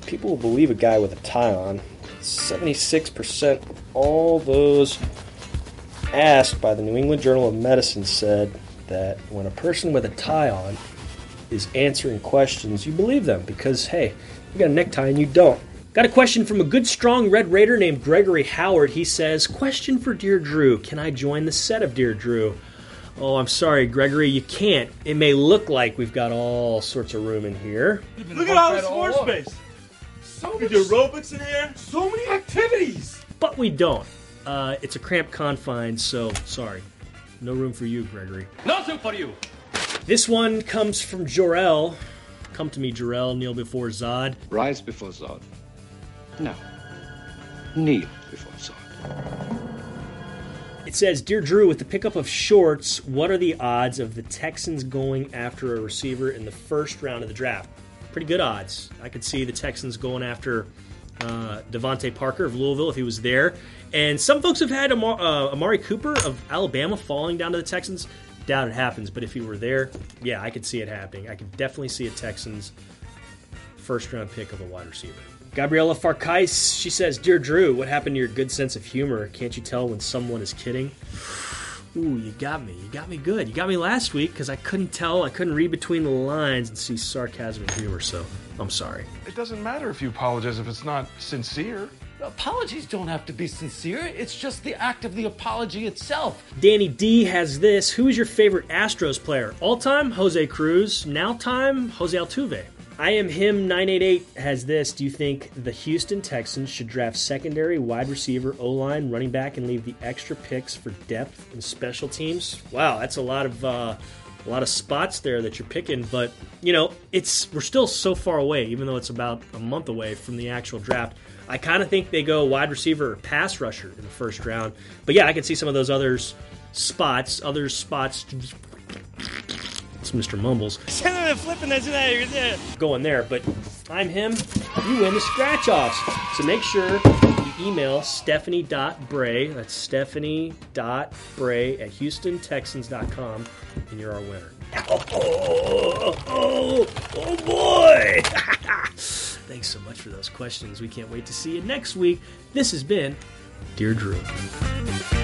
people will believe a guy with a tie on. 76% of all those asked by the New England Journal of Medicine said that when a person with a tie on is answering questions, you believe them because, hey, you got a necktie and you don't. Got a question from a good, strong Red Raider named Gregory Howard. He says, question for Dear Drew. Can I join the set of Dear Drew? Oh, I'm sorry, Gregory, you can't. It may look like we've got all sorts of room in here. Look at all this floor space. So We much, do aerobics in here. so many activities. But we don't. It's a cramped confines, so sorry. No room for you, Gregory. Nothing for you. This one comes from Jor-El. Come to me, Jor-El. Kneel before Zod. Rise before Zod. No. Kneel before Zod. It says, Dear Drew, with the pickup of Shorts, what are the odds of the Texans going after a receiver in the first round of the draft? Pretty good odds. I could see the Texans going after Devontae Parker of Louisville if he was there. And some folks have had Amari Cooper of Alabama falling down to the Texans. Doubt it happens, but if he were there, yeah, I could see it happening. I could definitely see a Texans first-round pick of a wide receiver. Gabriella Farkais, she says, Dear Drew, what happened to your good sense of humor? Can't you tell when someone is kidding? Ooh, you got me. You got me good. You got me last week because I couldn't tell. I couldn't read between the lines and see sarcasm and humor, so I'm sorry. It doesn't matter if you apologize if it's not sincere. Apologies don't have to be sincere. It's just the act of the apology itself. Danny D has this. Who is your favorite Astros player? All-time, Jose Cruz. Now-time, Jose Altuve. I am him 988 has this. Do you think the Houston Texans should draft secondary, wide receiver, O-line, running back, and leave the extra picks for depth and special teams? Wow, that's a lot of spots there that you're picking, but you know, we're still so far away, even though it's about a month away from the actual draft. I kind of think they go wide receiver or pass rusher in the first round. But yeah, I can see some of those other spots. It's Mr. Mumbles. Going there, but I'm him. You win the scratch-offs. So make sure you email Stephanie.Bray, that's Stephanie.Bray at HoustonTexans.com, and you're our winner. Oh boy! Thanks so much for those questions. We can't wait to see you next week. This has been Dear Drew.